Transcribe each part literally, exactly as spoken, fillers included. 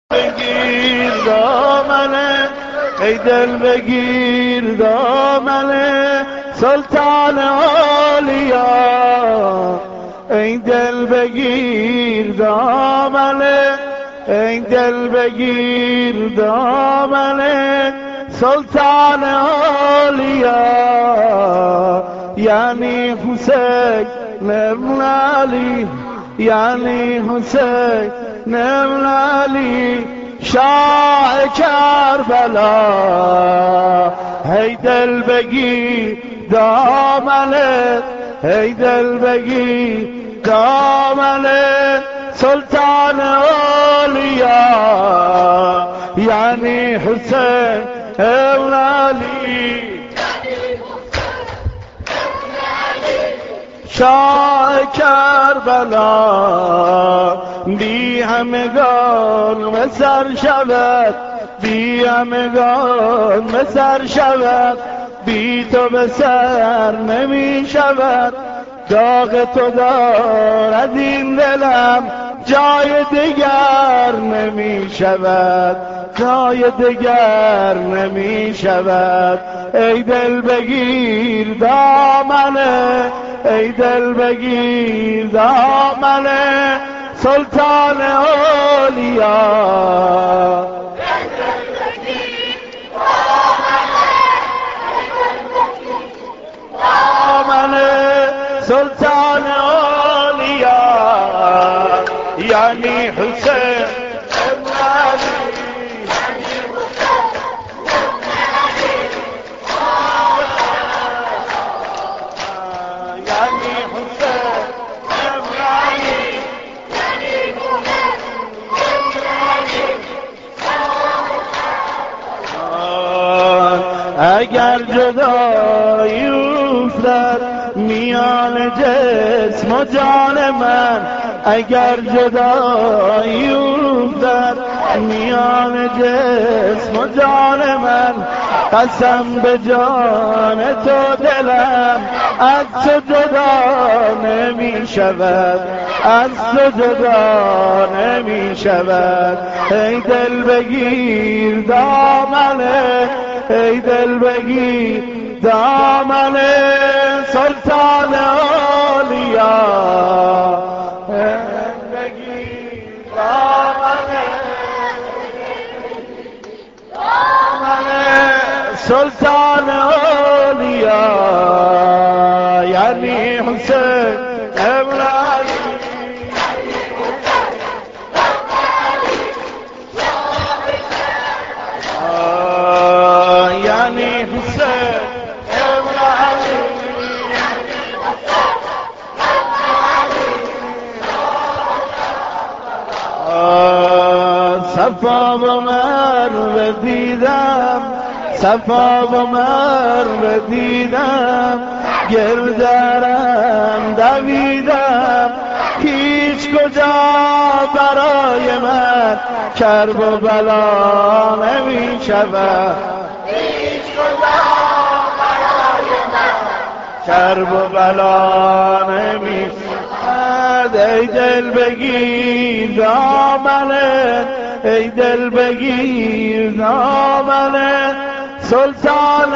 بگیر دامنه ای دل بگیر دامنه سلطان اولیا ای دل بگیر دامنه ای دل بگیر دامنه سلطان اولیا یعنی حسین ابن علی یعنی حسین ابن علی شاه کربلا هی دل بگیر دامنه هی دل بگیر دامنه سلطان اولیا یعنی حسین ابن علی شاه کربلا بی همگان مسر شود بی همگان مسر شود بی تو به سر نمی شود داغ تو دارد این دلم جای دیگر نمی شود جای دیگر نمی شود ای دل بگیر دامنه ای دل بگیر دامنه سلطان اولیا دامنه سلطان اولیا یعنی حسین ابن علی اگر جدایی افتد میان جسم و جان من اگر جدایی افتد میان جسم و جان من قسم به جان تو دلم از تو جدا نمی شود از تو جدا نمی شود ای دل بگیر دامنه ای دل بگیر دامنه سلطان اولیا ای بگیر دامنه دامنه سلطان اولیا یعنی حسین ابن علی یعنی حسین ابن علی صفا و مروه دیدم صفا و مروه دیدم گردرم دویدم هیچ کجا برای من کرب و بلا نمی شود هیچ کجا برای من کرب و بلا نمی شود ای دل بگیر دامنه ای دل بگیر دامنه سلطان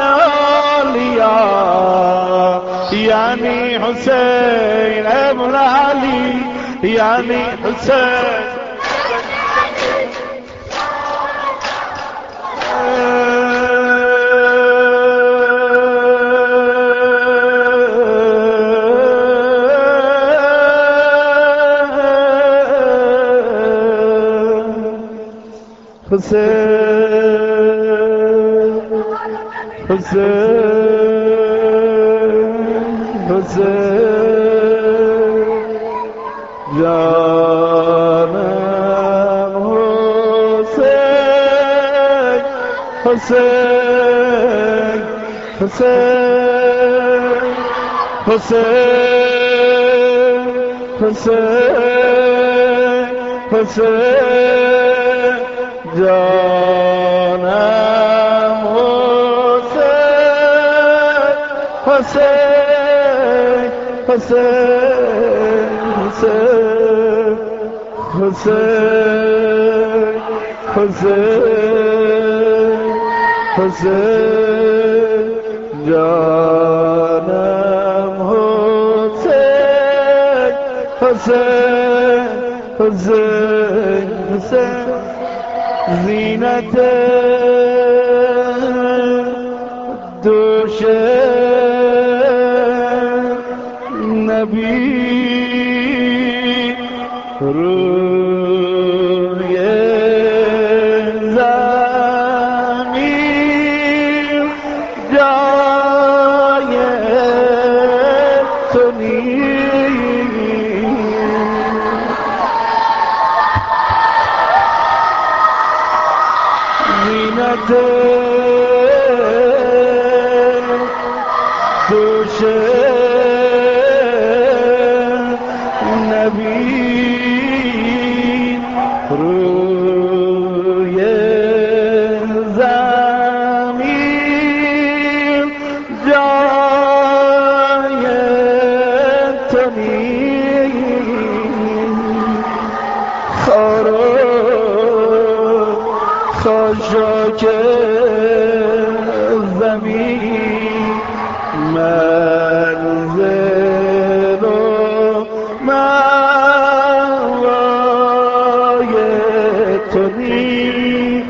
اولیا یعنی حسین ابن علی یعنی حسین حسین حسین حسین جانم حسین حسین حسین حسین حسین حسین جانم حسین حسین حسین حسین حسین حسین حسین جانم حسین حسین حسین حسین زینت دوش نبی روی زمین جای تو زینت دوش نبی روی زمین جای تو نیست خاشاک زمین منزل و موای تو نیست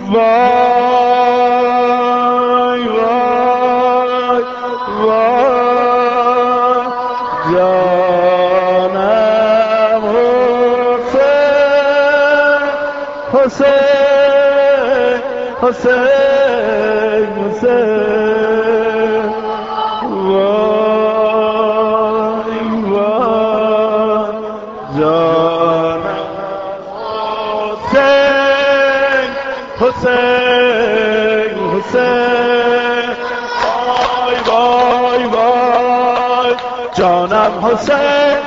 وای وای وای جانم حسین حسین حسین وای وای جانم حسین حسین حسین وای وای وای جانم حسین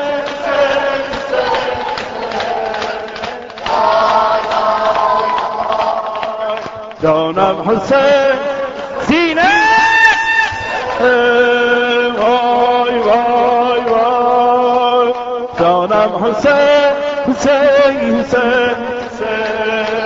جانم حسین زینه وای وای وای جانم حسین حسین حسین حسین